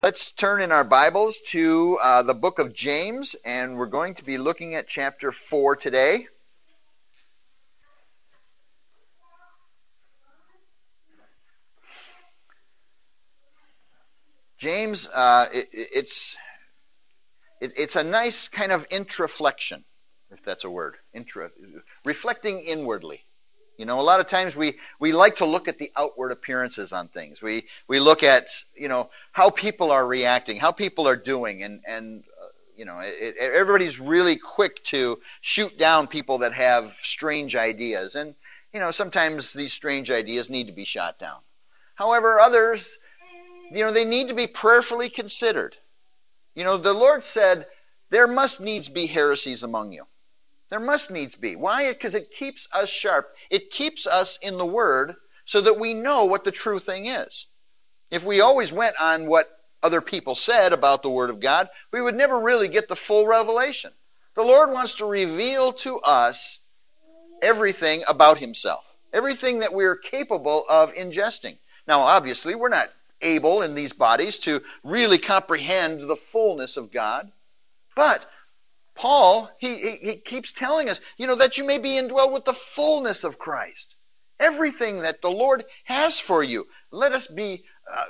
Let's turn in our Bibles to the book of James, and we're going to be looking at chapter 4 today. James, it's a nice kind of introflection, if that's a word, reflecting inwardly. You know, a lot of times we like to look at the outward appearances on things. We look at, how people are reacting, how people are doing, and everybody's really quick to shoot down people that have strange ideas. And, sometimes these strange ideas need to be shot down. However, others, they need to be prayerfully considered. The Lord said, there must needs be heresies among you. There must needs be. Why? Because it keeps us sharp. It keeps us in the Word so that we know what the true thing is. If we always went on what other people said about the Word of God, we would never really get the full revelation. The Lord wants to reveal to us everything about Himself, everything that we're capable of ingesting. Now, obviously, we're not able in these bodies to really comprehend the fullness of God, but Paul, he keeps telling us, that you may be indwelled with the fullness of Christ. Everything that the Lord has for you. Let us be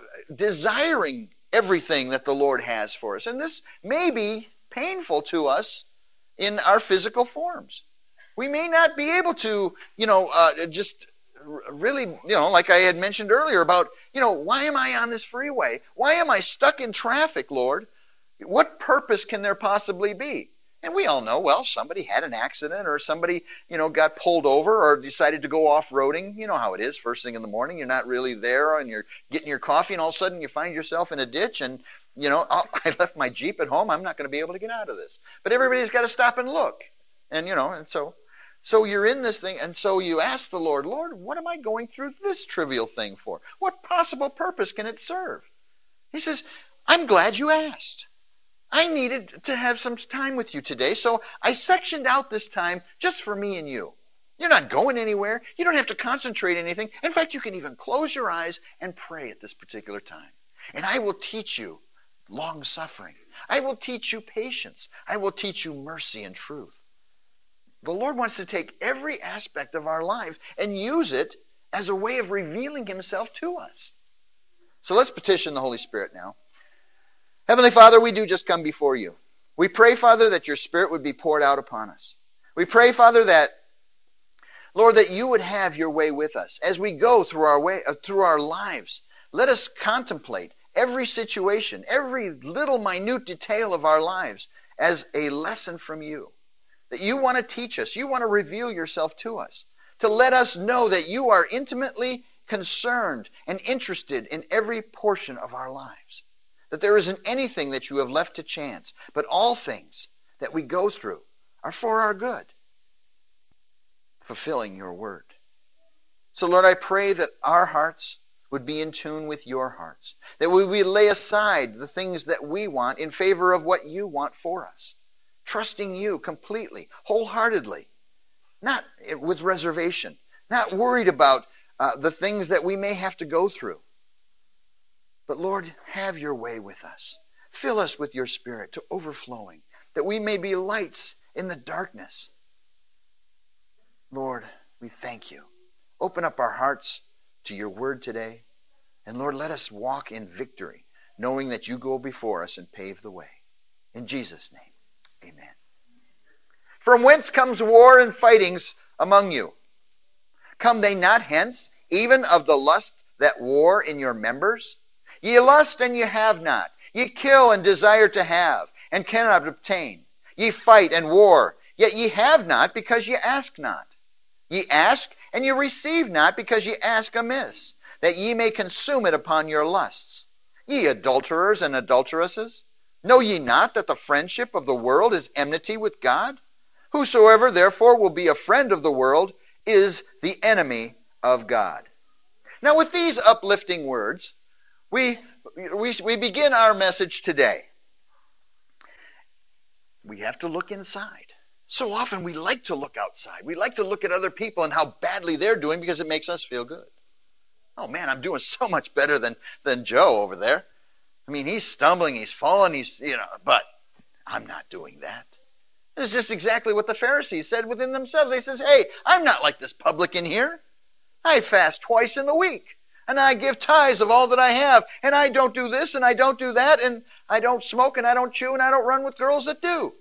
desiring everything that the Lord has for us. And this may be painful to us in our physical forms. We may not be able to, just really, like I had mentioned earlier about, why am I on this freeway? Why am I stuck in traffic, Lord? What purpose can there possibly be? And we all know, well, somebody had an accident or somebody, got pulled over or decided to go off-roading. You know how it is. First thing in the morning, you're not really there and you're getting your coffee and all of a sudden you find yourself in a ditch and, I left my Jeep at home. I'm not going to be able to get out of this. But everybody's got to stop and look. And, and so you're in this thing. And so you ask the Lord, what am I going through this trivial thing for? What possible purpose can it serve? He says, I'm glad you asked. I needed to have some time with you today, so I sectioned out this time just for me and you. You're not going anywhere. You don't have to concentrate anything. In fact, you can even close your eyes and pray at this particular time. And I will teach you long-suffering. I will teach you patience. I will teach you mercy and truth. The Lord wants to take every aspect of our life and use it as a way of revealing Himself to us. So let's petition the Holy Spirit now. Heavenly Father, we do just come before you. We pray, Father, that your Spirit would be poured out upon us. We pray, Father, that, Lord, that you would have your way with us. As we go through our lives, let us contemplate every situation, every little minute detail of our lives as a lesson from you. That you want to teach us, you want to reveal yourself to us, to let us know that you are intimately concerned and interested in every portion of our lives. That there isn't anything that you have left to chance, but all things that we go through are for our good, fulfilling your word. So, Lord, I pray that our hearts would be in tune with your hearts, that we would lay aside the things that we want in favor of what you want for us, trusting you completely, wholeheartedly, not with reservation, not worried about the things that we may have to go through. But Lord, have your way with us. Fill us with your Spirit to overflowing, that we may be lights in the darkness. Lord, we thank you. Open up our hearts to your word today. And Lord, let us walk in victory, knowing that you go before us and pave the way. In Jesus' name, amen. From whence comes war and fightings among you? Come they not hence, even of the lust that war in your members? Ye lust and ye have not. Ye kill and desire to have, and cannot obtain. Ye fight and war, yet ye have not, because ye ask not. Ye ask, and ye receive not, because ye ask amiss, that ye may consume it upon your lusts. Ye adulterers and adulteresses, know ye not that the friendship of the world is enmity with God? Whosoever therefore will be a friend of the world is the enemy of God. Now with these uplifting words, we begin our message today. We have to look inside. So often we like to look outside. We like to look at other people and how badly they're doing because it makes us feel good. Oh man, I'm doing so much better than Joe over there. I mean, he's stumbling, he's falling, but I'm not doing that. It's just exactly what the Pharisees said within themselves. They says, hey, I'm not like this publican here. I fast twice in the week, and I give tithes of all that I have, and I don't do this, and I don't do that, and I don't smoke, and I don't chew, and I don't run with girls that do.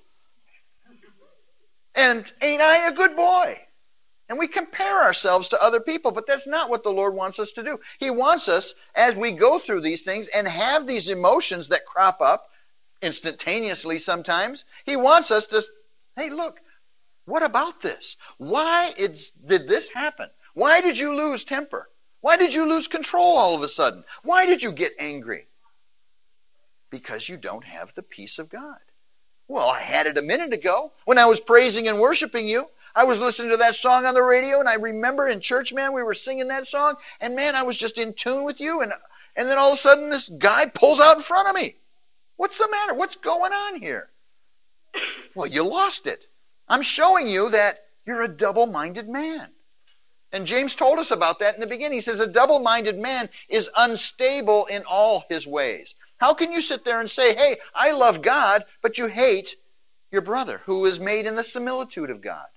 And ain't I a good boy? And we compare ourselves to other people, but that's not what the Lord wants us to do. He wants us, as we go through these things and have these emotions that crop up instantaneously sometimes, He wants us to, hey, look, what about this? Why did this happen? Why did you lose temper? Why did you lose control all of a sudden? Why did you get angry? Because you don't have the peace of God. Well, I had it a minute ago when I was praising and worshiping you. I was listening to that song on the radio, and I remember in church, man, we were singing that song, and man, I was just in tune with you, and then all of a sudden this guy pulls out in front of me. What's the matter? What's going on here? Well, you lost it. I'm showing you that you're a double-minded man. And James told us about that in the beginning. He says a double-minded man is unstable in all his ways. How can you sit there and say, hey, I love God, but you hate your brother who is made in the similitude of God?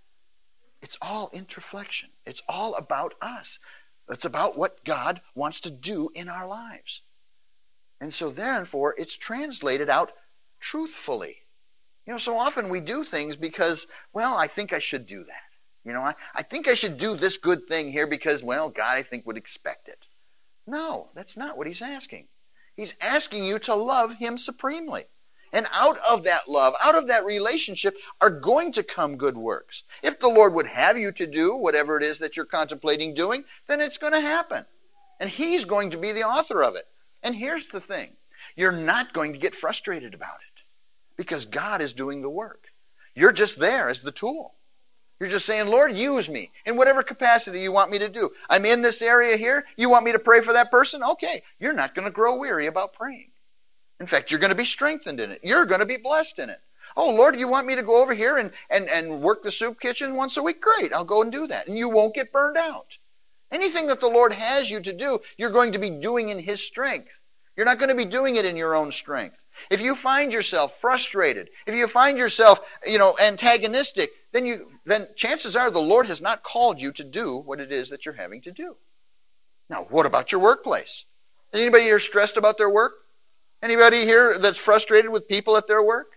It's all introflexion. It's all about us. It's about what God wants to do in our lives. And so therefore, it's translated out truthfully. So often we do things because, well, I think I should do that. I think I should do this good thing here because, well, God, I think, would expect it. No, that's not what He's asking. He's asking you to love Him supremely. And out of that love, out of that relationship, are going to come good works. If the Lord would have you to do whatever it is that you're contemplating doing, then it's going to happen. And He's going to be the author of it. And here's the thing. You're not going to get frustrated about it because God is doing the work. You're just there as the tool. You're just saying, Lord, use me in whatever capacity you want me to do. I'm in this area here. You want me to pray for that person? Okay. You're not going to grow weary about praying. In fact, you're going to be strengthened in it. You're going to be blessed in it. Oh, Lord, you want me to go over here and work the soup kitchen once a week? Great, I'll go and do that. And you won't get burned out. Anything that the Lord has you to do, you're going to be doing in His strength. You're not going to be doing it in your own strength. If you find yourself frustrated, if you find yourself, antagonistic, then chances are the Lord has not called you to do what it is that you're having to do. Now, what about your workplace? Is anybody here stressed about their work? Anybody here that's frustrated with people at their work?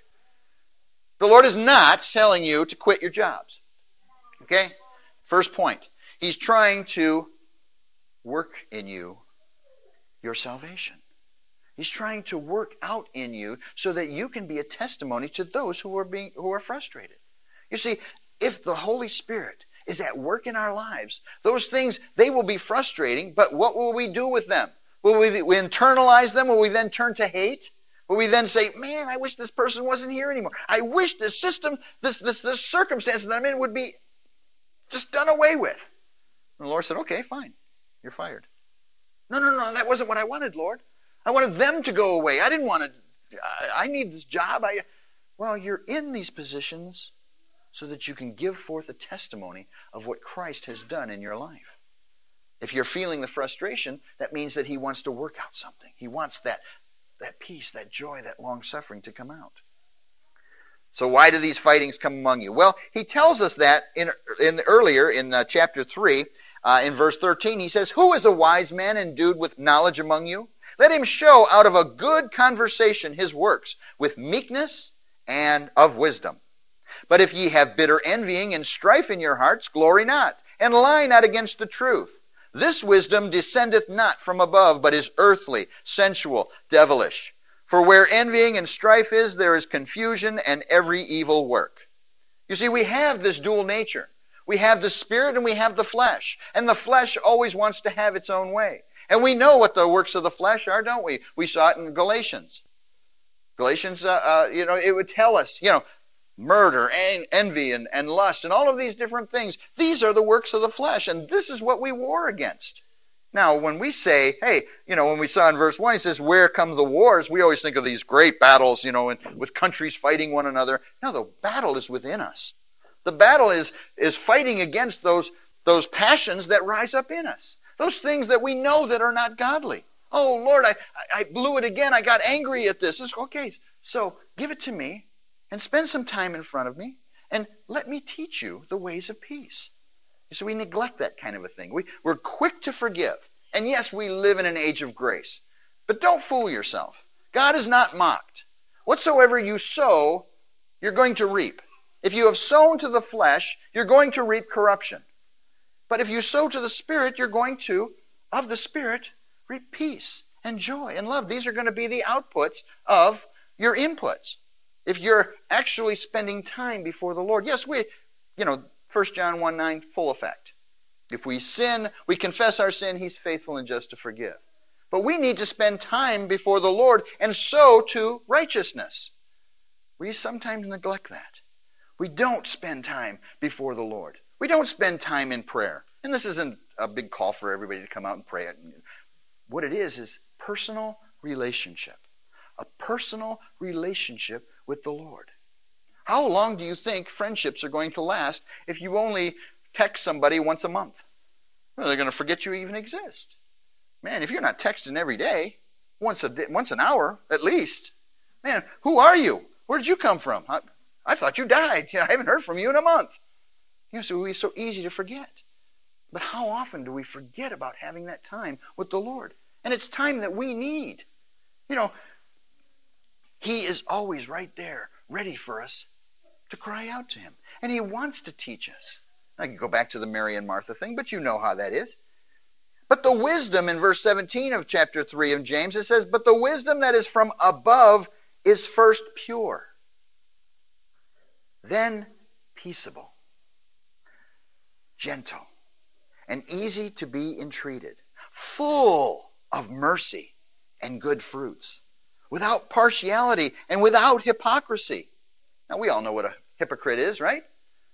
The Lord is not telling you to quit your jobs. Okay? First point. He's trying to work in you your salvation. He's trying to work out in you so that you can be a testimony to those who are frustrated. You see, if the Holy Spirit is at work in our lives, those things, they will be frustrating, but what will we do with them? Will we internalize them? Will we then turn to hate? Will we then say, man, I wish this person wasn't here anymore. I wish this system, this circumstance that I'm in would be just done away with. And the Lord said, okay, fine. You're fired. No, that wasn't what I wanted, Lord. I wanted them to go away. I didn't want to, I need this job. Well, you're in these positions so that you can give forth a testimony of what Christ has done in your life. If you're feeling the frustration, that means that He wants to work out something. He wants that peace, that joy, that long-suffering to come out. So why do these fightings come among you? Well, He tells us that earlier in chapter 3, in verse 13, He says, who is a wise man endued with knowledge among you? Let him show out of a good conversation his works with meekness and of wisdom. But if ye have bitter envying and strife in your hearts, glory not, and lie not against the truth. This wisdom descendeth not from above, but is earthly, sensual, devilish. For where envying and strife is, there is confusion and every evil work. You see, we have this dual nature. We have the spirit and we have the flesh. And the flesh always wants to have its own way. And we know what the works of the flesh are, don't we? We saw it in Galatians. Galatians, it would tell us, murder, envy, and lust, and all of these different things. These are the works of the flesh, and this is what we war against. Now, when we say, hey, when we saw in verse 1, he says, where come the wars? We always think of these great battles, with countries fighting one another. No, the battle is within us. The battle is fighting against those passions that rise up in us. Those things that we know that are not godly. Oh, Lord, I blew it again. I got angry at this. It's okay. So give it to me and spend some time in front of me and let me teach you the ways of peace. So we neglect that kind of a thing. We're quick to forgive. And yes, we live in an age of grace. But don't fool yourself. God is not mocked. Whatsoever you sow, you're going to reap. If you have sown to the flesh, you're going to reap corruption. But if you sow to the Spirit, you're going to, of the Spirit, reap peace and joy and love. These are going to be the outputs of your inputs. If you're actually spending time before the Lord. Yes, 1 John 1:9, full effect. If we sin, we confess our sin, He's faithful and just to forgive. But we need to spend time before the Lord and sow to righteousness. We sometimes neglect that. We don't spend time before the Lord. We don't spend time in prayer. And this isn't a big call for everybody to come out and pray. What it is personal relationship. A personal relationship with the Lord. How long do you think friendships are going to last if you only text somebody once a month? Well, they're going to forget you even exist. Man, if you're not texting every day, once an hour at least, man, who are you? Where did you come from? I thought you died. I haven't heard from you in a month. So it's so easy to forget. But how often do we forget about having that time with the Lord? And it's time that we need. He is always right there, ready for us to cry out to Him. And He wants to teach us. I can go back to the Mary and Martha thing, but you know how that is. But the wisdom in verse 17 of chapter 3 of James, it says, but the wisdom that is from above is first pure, then peaceable, gentle, and easy to be entreated, full of mercy and good fruits, without partiality and without hypocrisy. Now, we all know what a hypocrite is, right?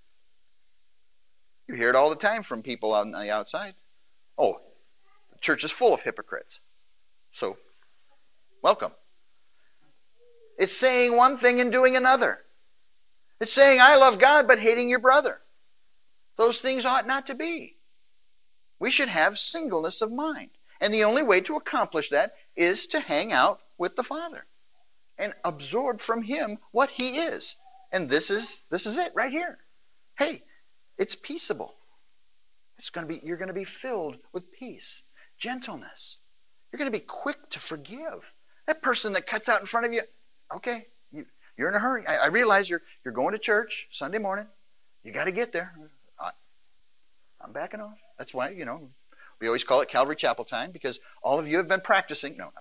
You hear it all the time from people on the outside. Oh, the church is full of hypocrites. So, welcome. It's saying one thing and doing another. It's saying, I love God, but hating your brother. Those things ought not to be. We should have singleness of mind. And the only way to accomplish that is to hang out with the Father and absorb from Him what He is. And this is it right here. Hey, it's peaceable. You're going to be filled with peace, gentleness. You're going to be quick to forgive. That person that cuts out in front of you, okay, you're in a hurry. I realize you're going to church Sunday morning. You got to get there. I'm backing off. That's why, we always call it Calvary Chapel time, because all of you have been practicing. No,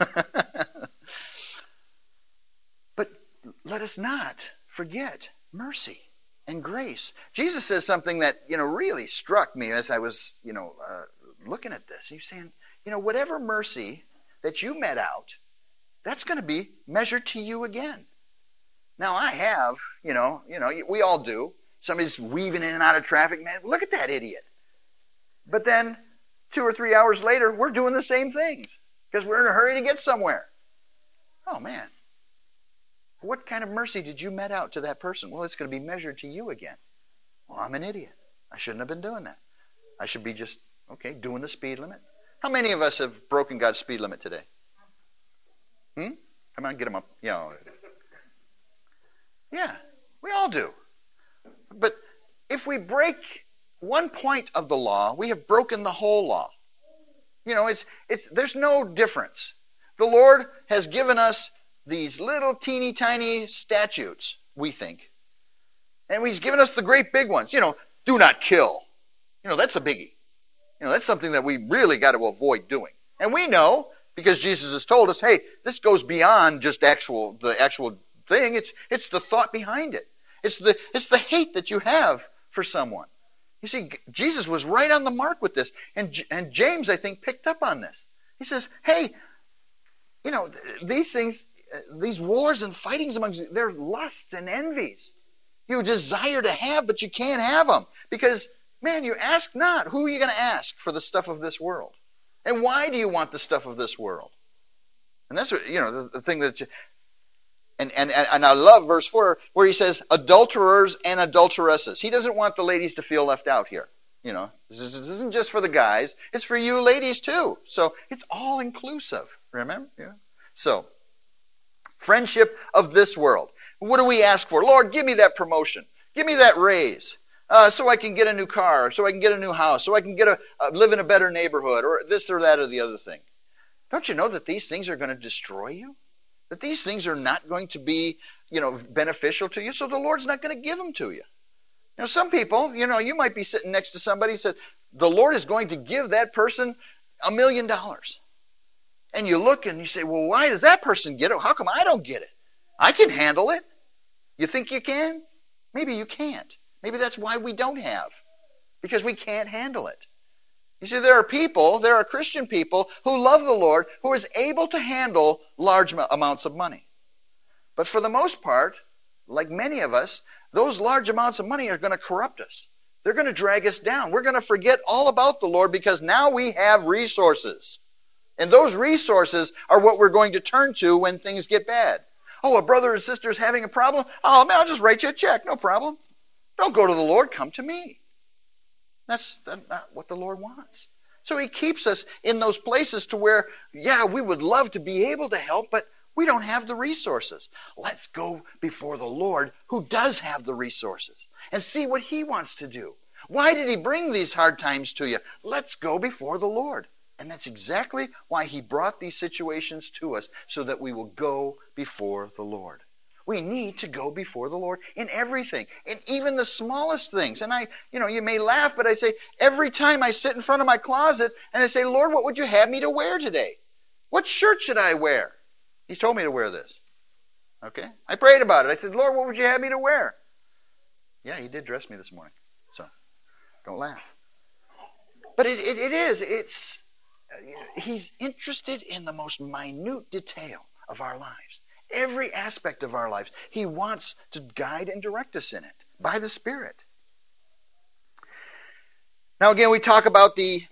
but let us not forget mercy and grace. Jesus says something that, really struck me as I was, looking at this. He's saying, whatever mercy that you met out, that's going to be measured to you again. Now, I have, we all do. Somebody's weaving in and out of traffic. Man, look at that idiot. But then 2 or 3 hours later, we're doing the same things because we're in a hurry to get somewhere. Oh, man. What kind of mercy did you met out to that person? Well, it's going to be measured to you again. Well, I'm an idiot. I shouldn't have been doing that. I should be just, doing the speed limit. How many of us have broken God's speed limit today? Come on, get them up. Yeah, we all do. But if we break one point of the law, we have broken the whole law. There's no difference. The Lord has given us these little teeny tiny statutes, we think. And He's given us the great big ones. Do not kill. That's a biggie. That's something that we really got to avoid doing. And we know, because Jesus has told us, hey, this goes beyond just the actual thing. It's the thought behind it. It's the hate that you have for someone. You see, Jesus was right on the mark with this. And James, I think, picked up on this. He says, hey, these things, these wars and fightings among you, they're lusts and envies. You desire to have, but you can't have them. Because, man, you ask not. Who are you going to ask for the stuff of this world? And why do you want the stuff of this world? And that's what, the thing that... And I love verse 4 where he says, adulterers and adulteresses. He doesn't want the ladies to feel left out here. This isn't just for the guys. It's for you ladies too. So it's all inclusive. Remember? Yeah. So, friendship of this world. What do we ask for? Lord, give me that promotion. Give me that raise. So I can get a new car, so I can get a new house, so I can live in a better neighborhood, or this or that or the other thing. Don't you know that these things are going to destroy you? That these things are not going to be, beneficial to you, so the Lord's not going to give them to you. Some people, you might be sitting next to somebody who said, the Lord is going to give that person $1 million. And you look and you say, well, why does that person get it? How come I don't get it? I can handle it. You think you can? Maybe you can't. Maybe that's why we don't have. Because we can't handle it. You see, there are Christian people who love the Lord, who is able to handle large amounts of money. But for the most part, like many of us, those large amounts of money are going to corrupt us. They're going to drag us down. We're going to forget all about the Lord because now we have resources. And those resources are what we're going to turn to when things get bad. Oh, a brother or sister is having a problem? Oh, man, I'll just write you a check. No problem. Don't go to the Lord. Come to me. That's not what the Lord wants. So He keeps us in those places to where, we would love to be able to help, but we don't have the resources. Let's go before the Lord who does have the resources and see what He wants to do. Why did He bring these hard times to you? Let's go before the Lord. And that's exactly why He brought these situations to us, so that we will go before the Lord. We need to go before the Lord in everything, in even the smallest things. And you may laugh, but I say, every time I sit in front of my closet and I say, Lord, what would you have me to wear today? What shirt should I wear? He told me to wear this. Okay? I prayed about it. I said, Lord, what would you have me to wear? Yeah, He did dress me this morning. So, don't laugh. But it is. He's interested in the most minute detail of our lives. Every aspect of our lives. He wants to guide and direct us in it by the Spirit. Now again, we talk about the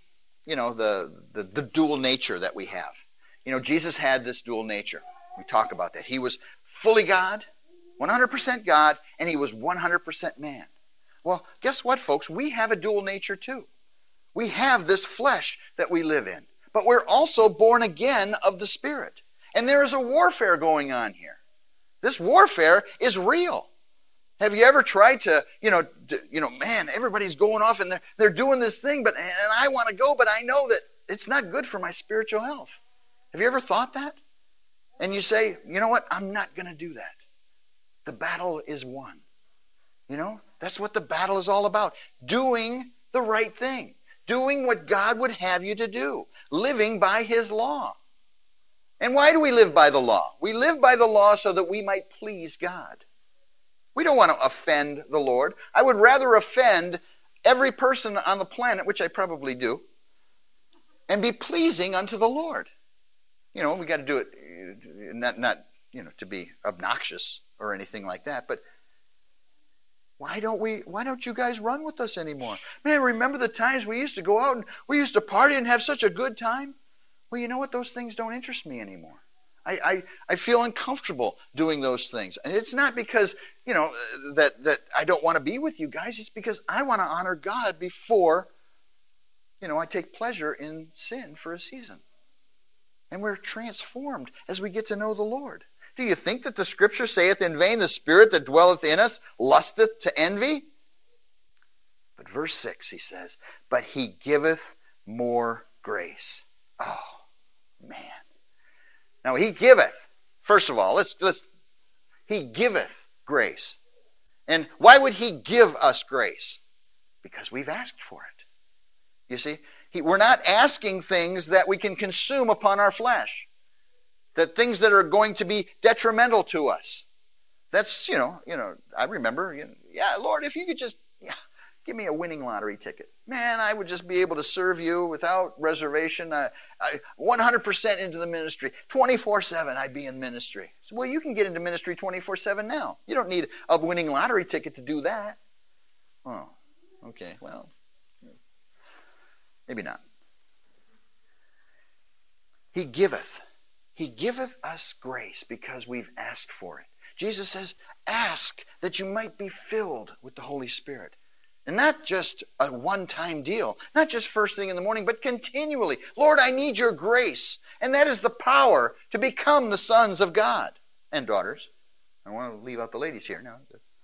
dual nature that we have. Jesus had this dual nature. We talk about that. He was fully God, 100% God, and He was 100% man. Well, guess what, folks? We have a dual nature too. We have this flesh that we live in, but we're also born again of the Spirit. And there is a warfare going on here. This warfare is real. Have you ever tried to, man, everybody's going off and they're doing this thing, and I want to go, but I know that it's not good for my spiritual health. Have you ever thought that? And you say, you know what? I'm not going to do that. The battle is won. That's what the battle is all about. Doing the right thing. Doing what God would have you to do. Living by His law. And why do we live by the law? We live by the law so that we might please God. We don't want to offend the Lord. I would rather offend every person on the planet, which I probably do, and be pleasing unto the Lord. We got to do it not to be obnoxious or anything like that, but why don't you guys run with us anymore? Man, remember the times we used to go out and we used to party and have such a good time? Well, you know what? Those things don't interest me anymore. I feel uncomfortable doing those things. And it's not because, that I don't want to be with you guys. It's because I want to honor God before, I take pleasure in sin for a season. And we're transformed as we get to know the Lord. Do you think that the Scripture saith in vain, the Spirit that dwelleth in us lusteth to envy? But verse 6, he says, but He giveth more grace. Oh, man. Now He giveth. First of all, He giveth grace. And why would He give us grace? Because we've asked for it. You see, we're not asking things that we can consume upon our flesh. That things that are going to be detrimental to us. That's, I remember, Lord, if you could just give me a winning lottery ticket. Man, I would just be able to serve you without reservation. 100% into the ministry. 24/7 I'd be in ministry. So, well, you can get into ministry 24/7 now. You don't need a winning lottery ticket to do that. Oh, okay, well, maybe not. He giveth. He giveth us grace because we've asked for it. Jesus says, ask that you might be filled with the Holy Spirit. And not just a one-time deal, not just first thing in the morning, but continually. Lord, I need your grace. And that is the power to become the sons of God and daughters. I want to leave out the ladies here now.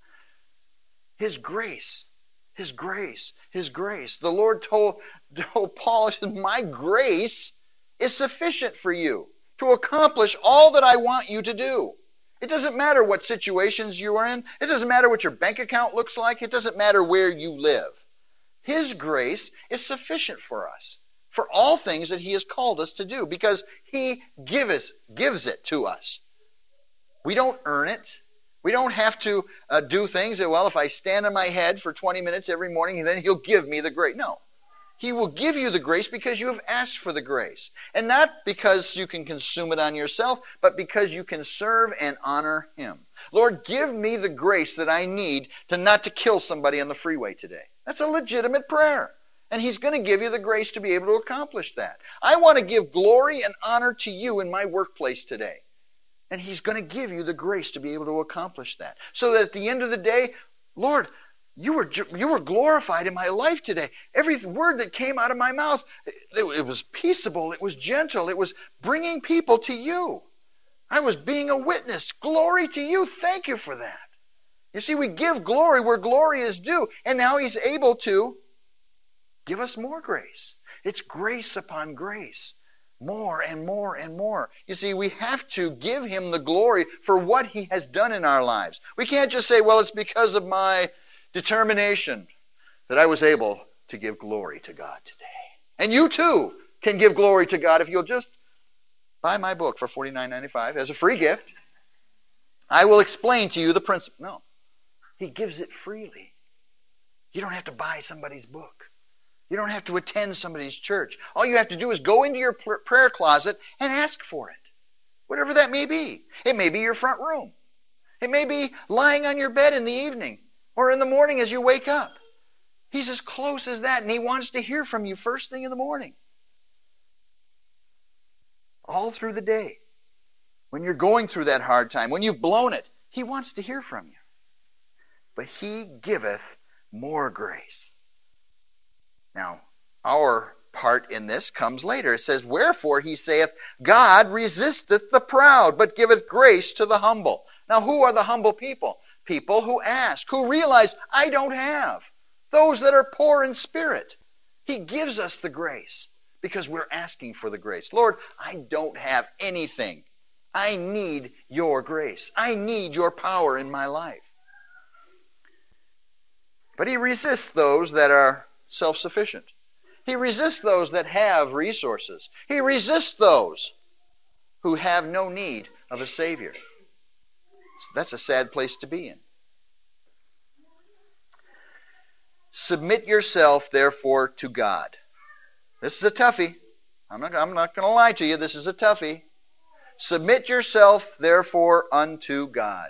His grace, His grace, His grace. The Lord told Paul, my grace is sufficient for you to accomplish all that I want you to do. It doesn't matter what situations you are in. It doesn't matter what your bank account looks like. It doesn't matter where you live. His grace is sufficient for us, for all things that He has called us to do, because He gives it to us. We don't earn it. We don't have to do things that, well, if I stand on my head for 20 minutes every morning, then He'll give me the grace. No. He will give you the grace because you have asked for the grace. And not because you can consume it on yourself, but because you can serve and honor Him. Lord, give me the grace that I need to not to kill somebody on the freeway today. That's a legitimate prayer. And He's going to give you the grace to be able to accomplish that. I want to give glory and honor to you in my workplace today. And He's going to give you the grace to be able to accomplish that. So that at the end of the day, Lord, you were glorified in my life today. Every word that came out of my mouth, it was peaceable, it was gentle, it was bringing people to you. I was being a witness. Glory to you. Thank you for that. You see, we give glory where glory is due, and now He's able to give us more grace. It's grace upon grace. More and more and more. You see, we have to give Him the glory for what He has done in our lives. We can't just say, well, it's because of my determination that I was able to give glory to God today. And you too can give glory to God if you'll just buy my book for $49.95 as a free gift. I will explain to you the principle. No. He gives it freely. You don't have to buy somebody's book. You don't have to attend somebody's church. All you have to do is go into your prayer closet and ask for it. Whatever that may be. It may be your front room. It may be lying on your bed in the evening or in the morning as you wake up. He's as close as that, and He wants to hear from you first thing in the morning. All through the day. When you're going through that hard time, when you've blown it, He wants to hear from you. But He giveth more grace. Now, our part in this comes later. It says, wherefore He saith, God resisteth the proud, but giveth grace to the humble. Now, who are the humble people? People who ask, who realize, I don't have. Those that are poor in spirit. He gives us the grace because we're asking for the grace. Lord, I don't have anything. I need your grace. I need your power in my life. But He resists those that are self-sufficient. He resists those that have resources. He resists those who have no need of a Savior. That's a sad place to be in. Submit yourself, therefore, to God. This is a toughie. I'm not going to lie to you. This is a toughie. Submit yourself, therefore, unto God.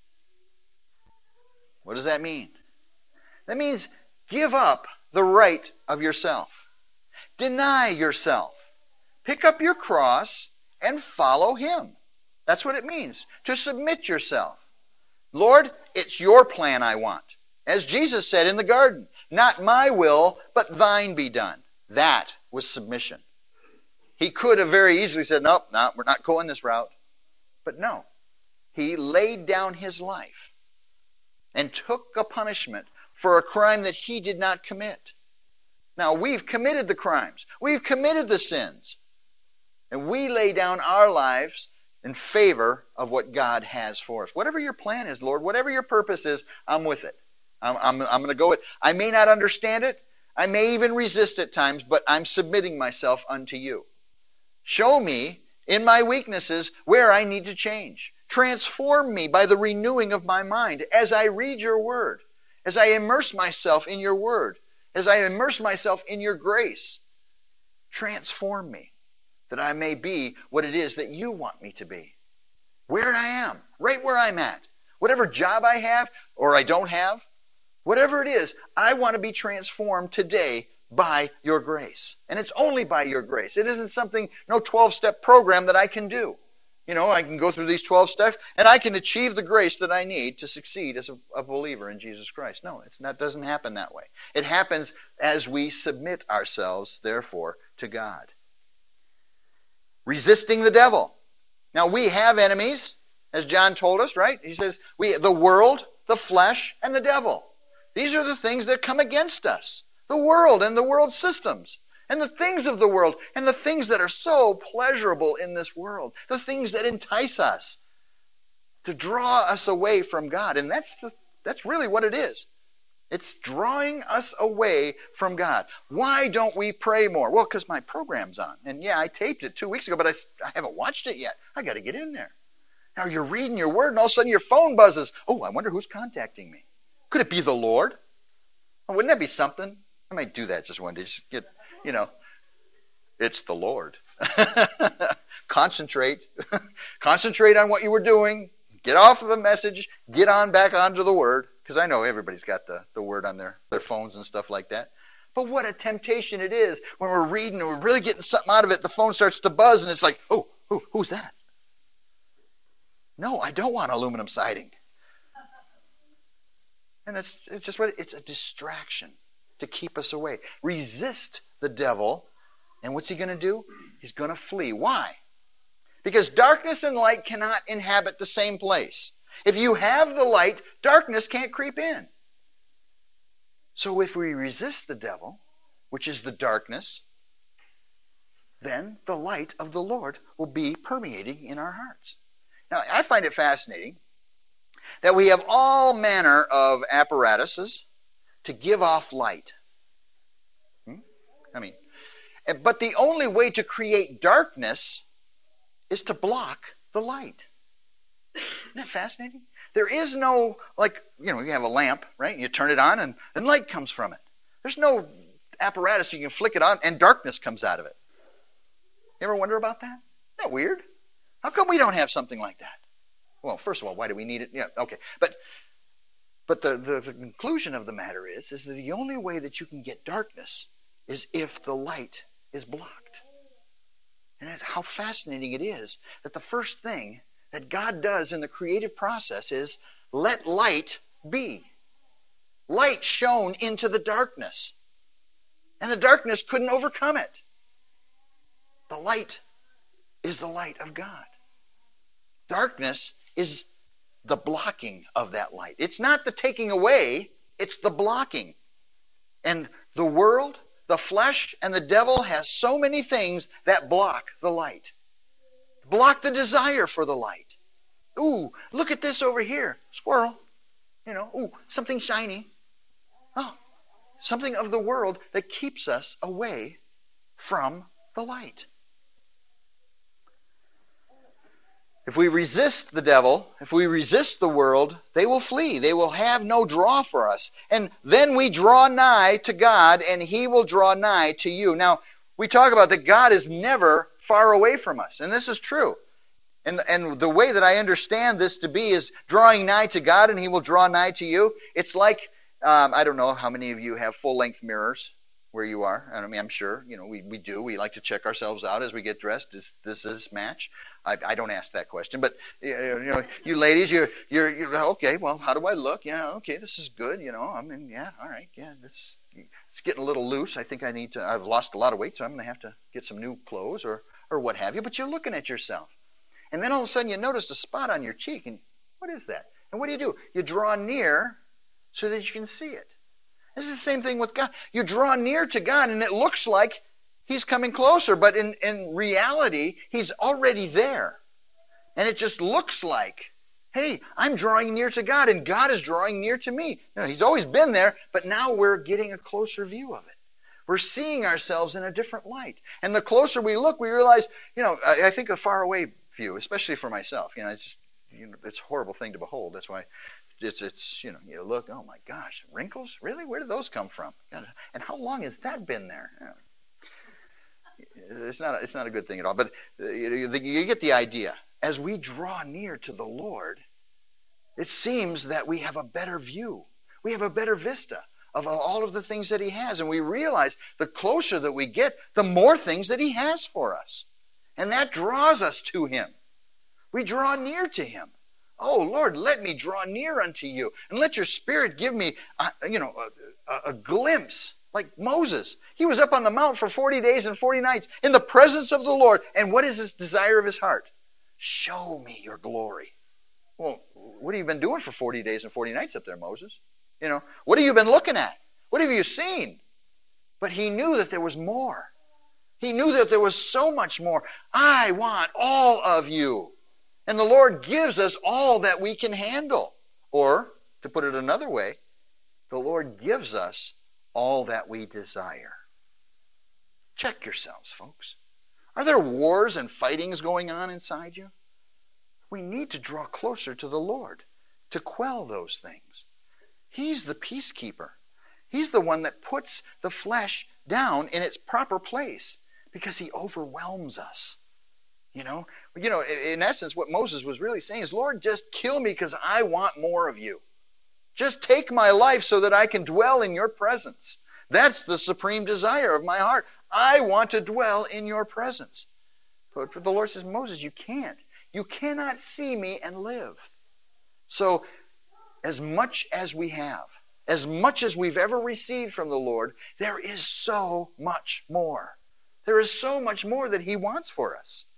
What does that mean? That means give up the right of yourself. Deny yourself. Pick up your cross and follow Him. That's what it means, to submit yourself. Lord, it's your plan I want. As Jesus said in the garden, not my will, but thine be done. That was submission. He could have very easily said, nope, we're not going this route. But no, He laid down His life and took a punishment for a crime that He did not commit. Now, we've committed the crimes. We've committed the sins. And we lay down our lives in favor of what God has for us. Whatever your plan is, Lord, whatever your purpose is, I'm with it. I'm going to go with it. I may not understand it. I may even resist at times, but I'm submitting myself unto you. Show me in my weaknesses where I need to change. Transform me by the renewing of my mind as I read your word, as I immerse myself in your word, as I immerse myself in your grace. Transform me that I may be what it is that you want me to be. Where I am, right where I'm at. Whatever job I have or I don't have, whatever it is, I want to be transformed today by your grace. And it's only by your grace. It isn't something, no 12-step program that I can do. I can go through these 12 steps and I can achieve the grace that I need to succeed as a believer in Jesus Christ. No, it doesn't happen that way. It happens as we submit ourselves, therefore, to God. Resisting the devil. Now, we have enemies, as John told us, right? He says, the world, the flesh, and the devil. These are the things that come against us. The world and the world systems. And the things of the world, and the things that are so pleasurable in this world. The things that entice us to draw us away from God. And that's really what it is. It's drawing us away from God. Why don't we pray more? Well, because my program's on. And yeah, I taped it 2 weeks ago, but I haven't watched it yet. I got to get in there. Now you're reading your word, and all of a sudden your phone buzzes. Oh, I wonder who's contacting me. Could it be the Lord? Oh, wouldn't that be something? I might do that just one day. Just get... it's the Lord. Concentrate. Concentrate on what you were doing. Get off of the message. Get on back onto the Word. Because I know everybody's got the Word on their phones and stuff like that. But what a temptation it is when we're reading and we're really getting something out of it. The phone starts to buzz and it's like, oh, who's that? No, I don't want aluminum siding. And it's just it's a distraction to keep us away. Resist the devil, and what's he going to do? He's going to flee. Why? Because darkness and light cannot inhabit the same place. If you have the light, darkness can't creep in. So if we resist the devil, which is the darkness, then the light of the Lord will be permeating in our hearts. Now, I find it fascinating that we have all manner of apparatuses to give off light. But the only way to create darkness is to block the light. Isn't that fascinating? There is no, you have a lamp, right? You turn it on and light comes from it. There's no apparatus you can flick it on and darkness comes out of it. You ever wonder about that? Isn't that weird? How come we don't have something like that? Well, first of all, why do we need it? Yeah, okay. But the conclusion of the matter is that the only way that you can get darkness is if the light is blocked. And how fascinating it is that the first thing that God does in the creative process is let light be. Light shone into the darkness. And the darkness couldn't overcome it. The light is the light of God. Darkness is the blocking of that light. It's not the taking away, it's the blocking. And the world, the flesh, and the devil has so many things that block the light. Block the desire for the light. Ooh, look at this over here. Squirrel. Ooh, something shiny. Oh, something of the world that keeps us away from the light. If we resist the devil, if we resist the world, they will flee. They will have no draw for us. And then we draw nigh to God, and He will draw nigh to you. Now, we talk about that God is never far away from us. And this is true. And the way that I understand this to be is drawing nigh to God, and He will draw nigh to you. It's like, I don't know how many of you have full-length mirrors where you are. I'm sure, we do. We like to check ourselves out as we get dressed. Does this match? I don't ask that question, but you ladies, you're okay. Well, how do I look? Yeah, okay, this is good. Yeah, all right, yeah, it's getting a little loose. I think I've lost a lot of weight, so I'm going to have to get some new clothes or what have you. But you're looking at yourself, and then all of a sudden you notice a spot on your cheek, and what is that? And what do? You draw near so that you can see it. It's the same thing with God. You draw near to God, and it looks like He's coming closer, but in reality, He's already there. And it just looks like, hey, I'm drawing near to God, and God is drawing near to me. He's always been there, but now we're getting a closer view of it. We're seeing ourselves in a different light. And the closer we look, we realize, I think a far away view, especially for myself, it's just, it's a horrible thing to behold. That's why it's you look, oh my gosh, wrinkles? Really? Where did those come from? And how long has that been there? It's not a good thing at all. But you get the idea. As we draw near to the Lord, it seems that we have a better view. We have a better vista of all of the things that He has. And we realize the closer that we get, the more things that He has for us. And that draws us to Him. We draw near to him. Oh, Lord, let me draw near unto you, and let your Spirit give me, a glimpse, like Moses. He was up on the mount for 40 days and 40 nights in the presence of the Lord. And what is his desire of his heart? Show me your glory. Well, what have you been doing for 40 days and 40 nights up there, Moses? What have you been looking at? What have you seen? But he knew that there was more. He knew that there was so much more. I want all of you. And the Lord gives us all that we can handle. Or, to put it another way, the Lord gives us all that we desire. Check yourselves, folks. Are there wars and fightings going on inside you? We need to draw closer to the Lord to quell those things. He's the peacekeeper. He's the one that puts the flesh down in its proper place because he overwhelms us. In essence, what Moses was really saying is, Lord, just kill me because I want more of you. Just take my life so that I can dwell in your presence. That's the supreme desire of my heart. I want to dwell in your presence. But the Lord says, Moses, you can't. You cannot see me and live. So, as much as we have, as much as we've ever received from the Lord, there is so much more. There is so much more that he wants for us.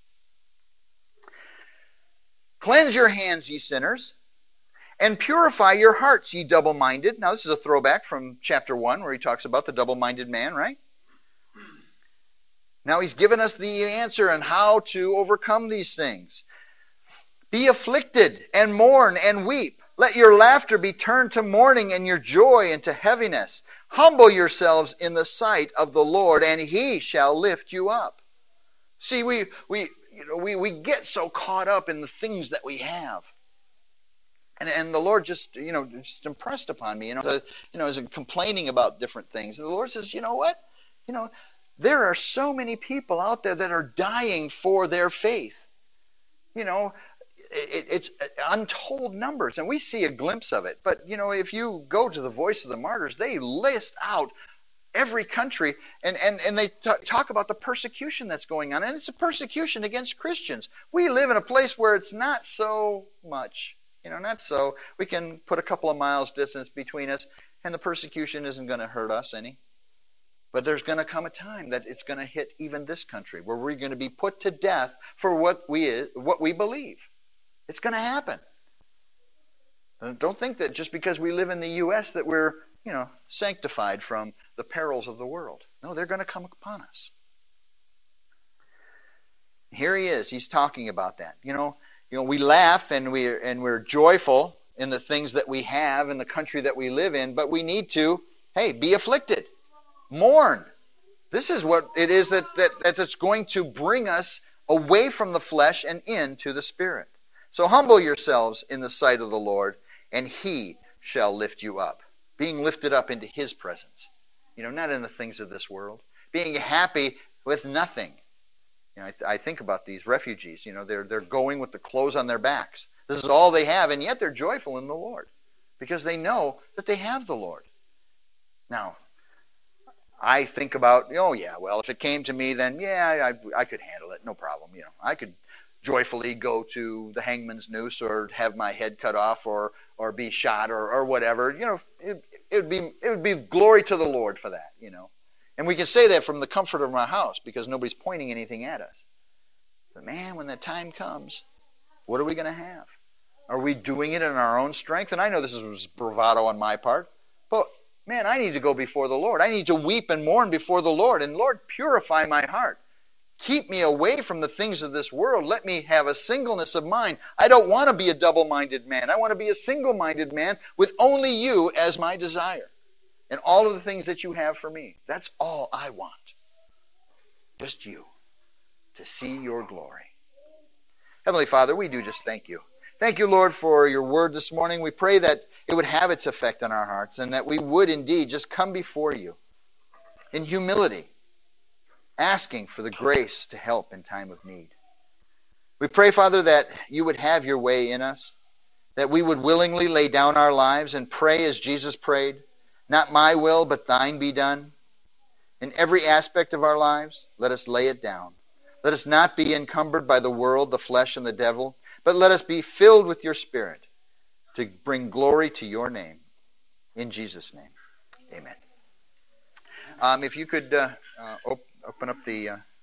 Cleanse your hands, ye sinners, and purify your hearts, ye double-minded. Now, this is a throwback from chapter 1 where he talks about the double-minded man, right? Now he's given us the answer on how to overcome these things. Be afflicted and mourn and weep. Let your laughter be turned to mourning and your joy into heaviness. Humble yourselves in the sight of the Lord, and he shall lift you up. See, we get so caught up in the things that we have. And the Lord just impressed upon me, as complaining about different things. And the Lord says, you know what? There are so many people out there that are dying for their faith. It's untold numbers, and we see a glimpse of it. But, if you go to the Voice of the Martyrs, they list out every country, and they talk about the persecution that's going on. And it's a persecution against Christians. We live in a place where it's not so much. Not so. We can put a couple of miles distance between us, and the persecution isn't going to hurt us any. But there's going to come a time that it's going to hit even this country, where we're going to be put to death for what we believe. It's going to happen. Don't think that just because we live in the U.S. that we're, sanctified from the perils of the world. No, they're going to come upon us. Here he is. He's talking about that. We laugh and we're joyful in the things that we have in the country that we live in, but we need to, be afflicted. Mourn. This is what it is that's going to bring us away from the flesh and into the Spirit. So humble yourselves in the sight of the Lord, and he shall lift you up. Being lifted up into his presence. Not in the things of this world. Being happy with nothing. I think about these refugees. They're going with the clothes on their backs. This is all they have, and yet they're joyful in the Lord. Because they know that they have the Lord. Now, I think about, if it came to me, then I could handle it, no problem. I could joyfully go to the hangman's noose or have my head cut off or be shot or whatever. It would be glory to the Lord for that. And we can say that from the comfort of my house because nobody's pointing anything at us. But man, when that time comes, what are we going to have? Are we doing it in our own strength? And I know this is bravado on my part, but man, I need to go before the Lord. I need to weep and mourn before the Lord. And Lord, purify my heart. Keep me away from the things of this world. Let me have a singleness of mind. I don't want to be a double-minded man. I want to be a single-minded man with only you as my desire. And all of the things that you have for me. That's all I want. Just you. To see your glory. Heavenly Father, we do just thank you. Thank you, Lord, for your word this morning. We pray that it would have its effect on our hearts and that we would indeed just come before you in humility, asking for the grace to help in time of need. We pray, Father, that you would have your way in us, that we would willingly lay down our lives and pray as Jesus prayed, not my will, but thine be done. In every aspect of our lives, let us lay it down. Let us not be encumbered by the world, the flesh, and the devil, but let us be filled with your Spirit to bring glory to your name. In Jesus' name, amen. If you could open up the